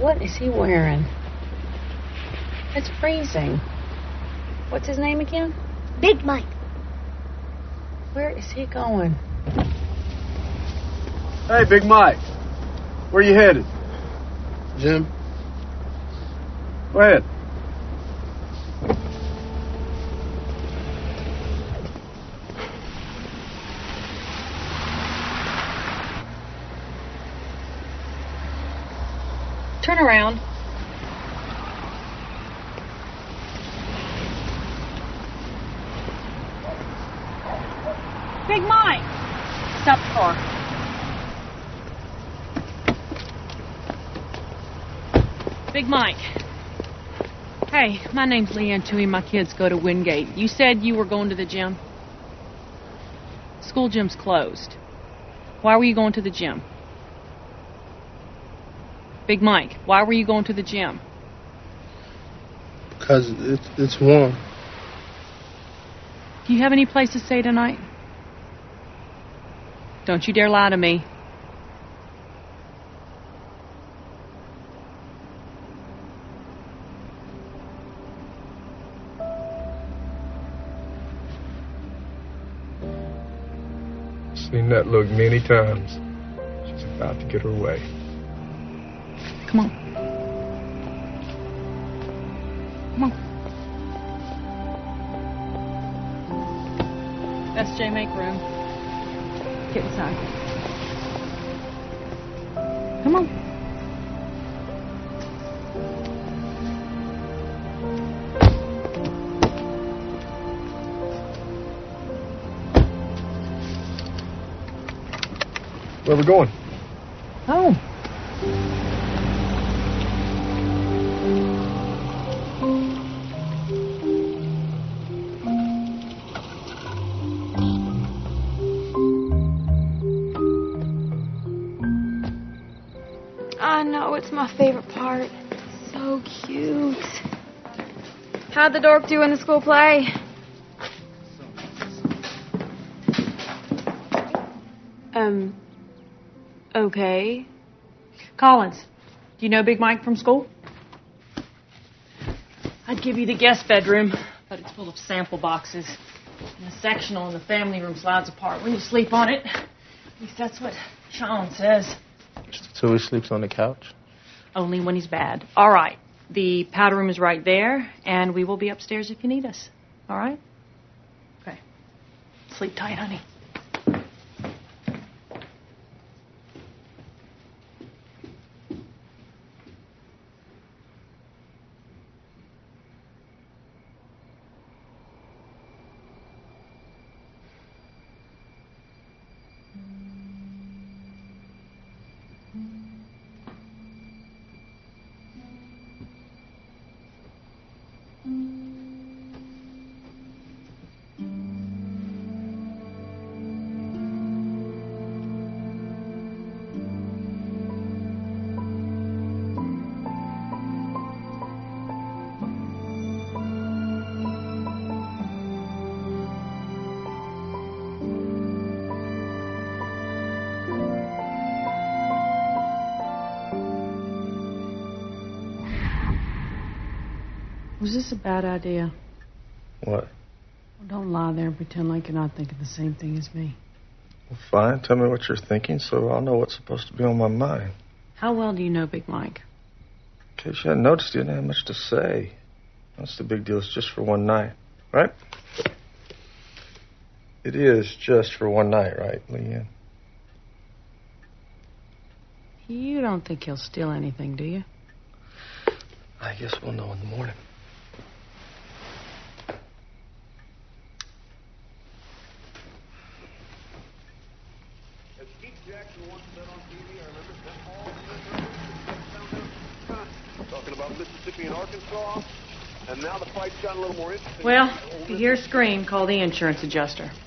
What is he wearing? It's freezing. What's his name again? Big Mike. Where is he going? Hey, Big Mike. Where you headed? Jim? Go ahead. Turn around. Big Mike! Stop the car. Big Mike. Hey, my name's Leanne Toohey. My kids go to Wingate. You said you were going to the gym? School gym's closed. Why were you going to the gym? Big Mike, why were you going to the gym? Because it's warm. Do you have any place to stay tonight? Don't you dare lie to me. Seen that look many times. She's about to get her way. Come on. Come on. That's J. Make room. Get inside. Come on. Where we going? Home. I know, it's my favorite part. So cute. How'd the dork do in the school play? Okay. Collins, do you know Big Mike from school? I'd give you the guest bedroom, but it's full of sample boxes. And the sectional in the family room slides apart when you sleep on it. At least that's what Sean says. So he sleeps on the couch? Only when he's bad. All right. The powder room is right there, and we will be upstairs if you need us. All right? Okay. Sleep tight, honey. Was this a bad idea? What? Well, don't lie there and pretend like you're not thinking the same thing as me. Well, fine. Tell me what you're thinking so I'll know what's supposed to be on my mind. How well do you know Big Mike? In case you hadn't noticed, he didn't have much to say. That's the big deal. It's just for one night, right? It is just for one night, right, Leanne? You don't think he'll steal anything, do you? I guess we'll know in the morning. As Keith Jackson once said on TV, I remember talking about Mississippi and Arkansas, and now the fight's gotten a little more interesting. Well, if you hear a scream, call the insurance adjuster.